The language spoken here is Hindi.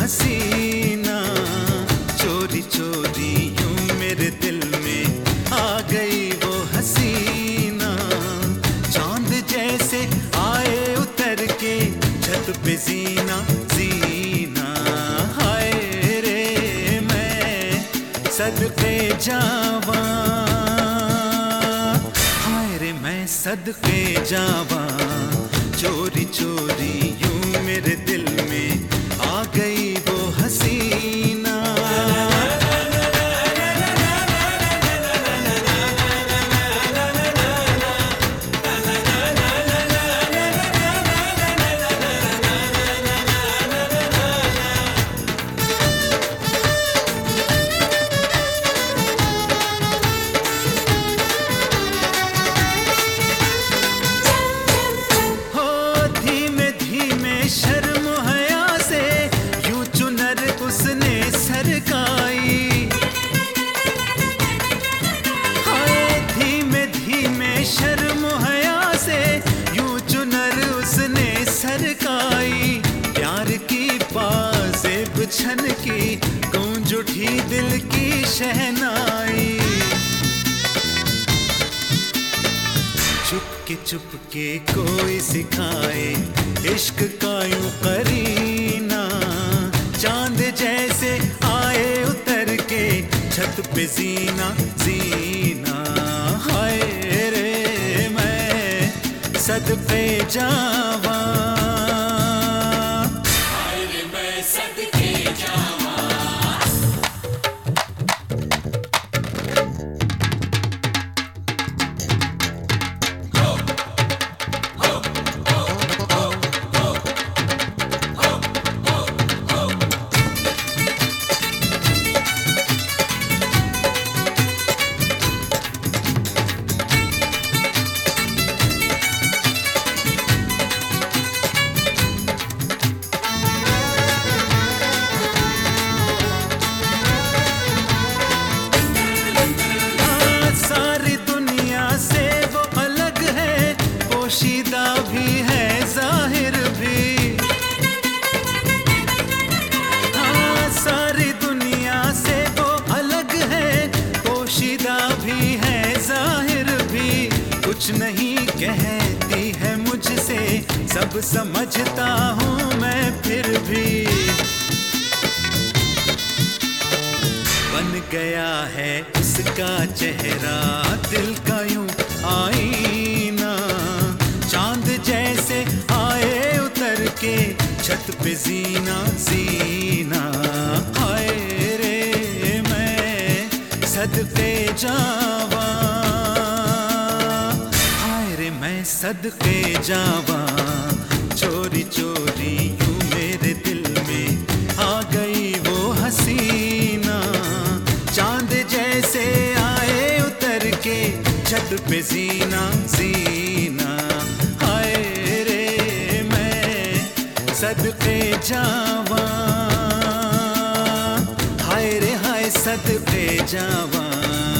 हसीना, चोरी चोरी यूं मेरे दिल में आ गई वो हसीना। चांद जैसे आए उतर के छत पे जीना जीना, हाय रे मैं सदके जावा, हाय रे मैं सदके जावा। चोरी चोरी यूं मेरे दिल में आ गई वो हसीना। शर्म हया से यूं चुनर उसने सरकाई, हाय धीमे धीमे शर्म हया से यूं चुनर उसने सरकाई। प्यार की पाज़ेब छन की गूंज उठी दिल की शहनाई। चुपके कोई सिखाए इश्क का यूं करीना, चांद जैसे आए उतर के छत पे जीना जीना, हाय रे मैं सदके जावा, हाय रे मैं सदके जावा। पोशीदा भी है जाहिर भी, हाँ सारी दुनिया से वो अलग है। पोशीदा भी है जाहिर भी, कुछ नहीं कहती है मुझसे, सब समझता हूँ मैं फिर भी। बन गया है उसका चेहरा दिल का यूं आईना, चांद जैसे आए उतर के छत पे जीना जीना, हाय रे मैं सदके जावा, हाय रे मैं सदके जावा। चोरी चोरी यूं मेरे दिल में आ गई वो हसीना, चांद जैसे आए उतर के छत पे जीना जीना, हाय रे मैं सदके जावा, हाय रे हाय सदके जावा।